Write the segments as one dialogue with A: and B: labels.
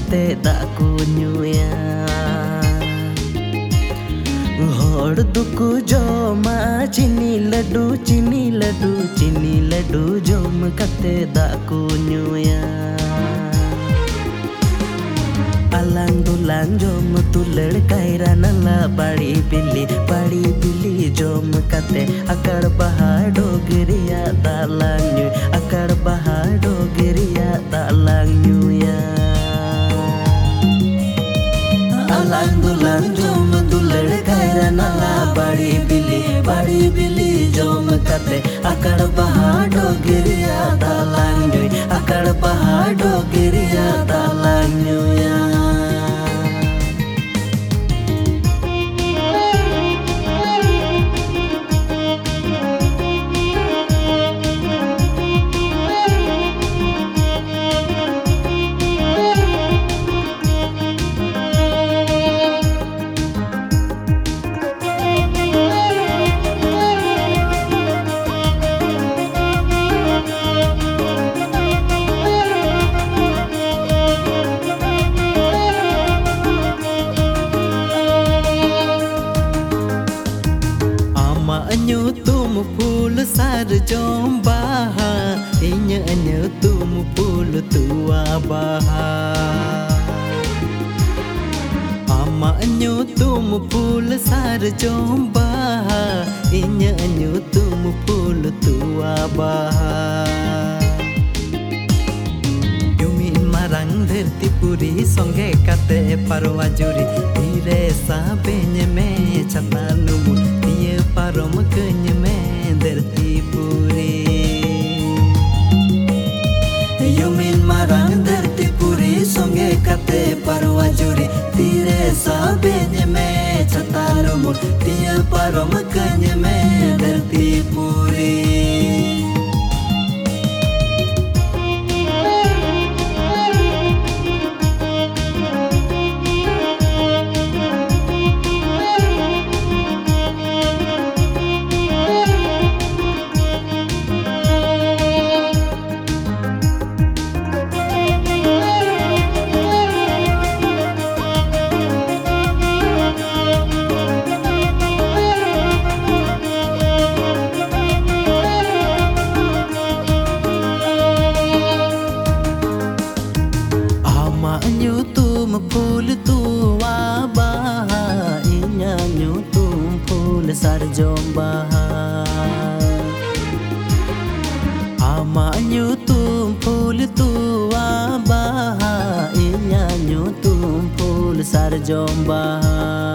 A: kate dak ko nyuya hor duku joma chini ladu jom kate dak ko nyuya alang dulang jom tulad kaira nala badi bili jom kate akar bahar dogriya dalang nyu akar bahar dogriya dalang nyu ya alang dulang jom tulad kaira nala badi bili jom kate akar bahar dogriya dalang nyu akar bahar dogriya dalang nyu ya nhớ tum phul sar jom baha inya nhớ tum phul tua baha ama nhớ tum phul sar jom baha inya nhớ tum phul tua baha yumin marang dharti puri songe kate parwa juri dire sabenya me chatanu parom keny me dharti puri yumin marang dharti puri songe kate parwa juri tire sabenya me chataru mur tia parom keny me dharti puri fool tua baha inya nyutum fool sar jom baha ama nyutum fool tua baha inya nyutum fool sar jom baha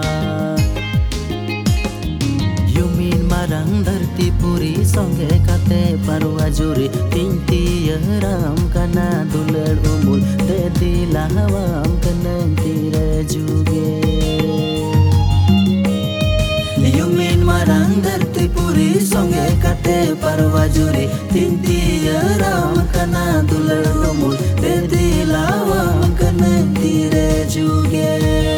A: yumin marang dharti puri songe kate parwa juri tinti ram kana dulad umul te dilawam kanang tire juge yumin marang dharti puri songe kate parwa juri tinti ram kana dulad umul te dilawam kanang tire juge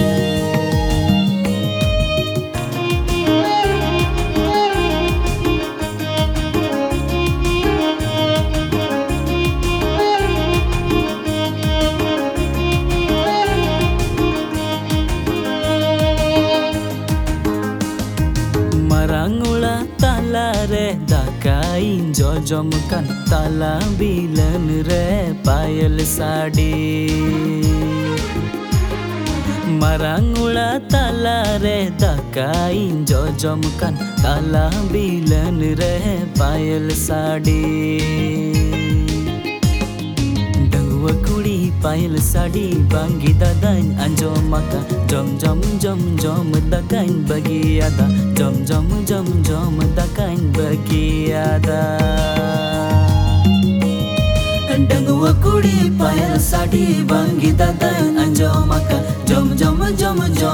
A: Marangula tala re dakain jojom kan tala bilan re payal sadi Marangula tala re dakain jojom kan tala bilan re payal sadi Kuri payal sadi bangi dadain anjom maka jom dakain bagi ada jom dakain bagi ada dangwa kuri payal sadi bangi dadain anjom maka jom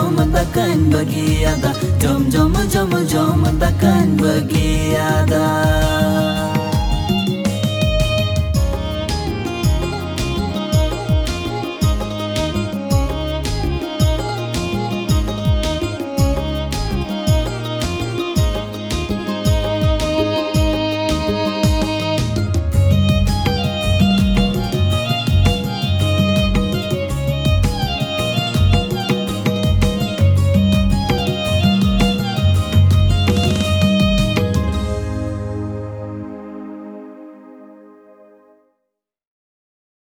A: dakain bagi ada jom dakain bagi ada